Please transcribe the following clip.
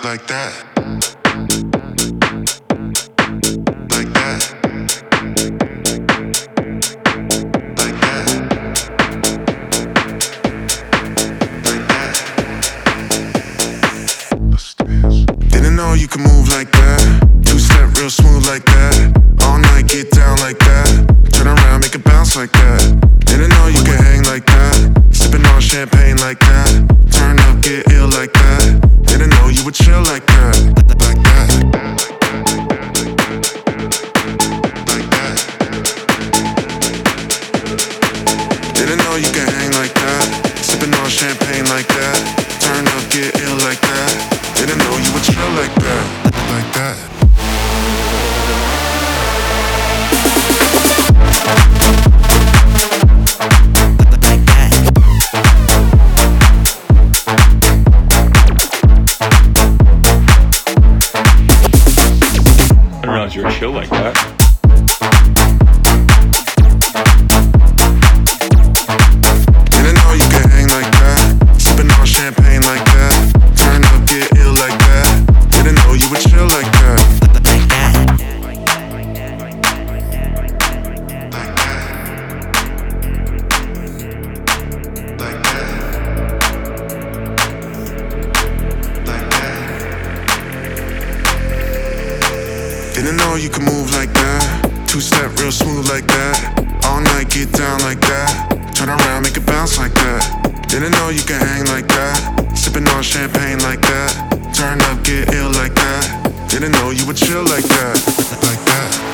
like that, like that, like that, like that. Let's dance. Didn't know you could move like that. Two-step real smooth like that. All night get down like that. Turn around, make it bounce like that. Didn't know you could hang like that. Sipping on champagne like that. Turn up, get ill like that. Didn't know you would chill like that. Like that. Like that. Didn't know you could hang like that. Sipping on champagne like that. Turn up, get ill like that. Didn't know you would chill like that. Like that. You were chill like that. Didn't know you could hang like that. Sipping on champagne like that. Turn up, get ill like that. Didn't know you would chill like that. Like that. Like that. Like that. Like that. Didn't know you could move like that. Two-step real smooth like that. All night get down like that. Turn around, make it bounce like that. Didn't know you could hang like that. Sipping on champagne like that. Turn up, get ill like that. Didn't know you would chill like that. Like that.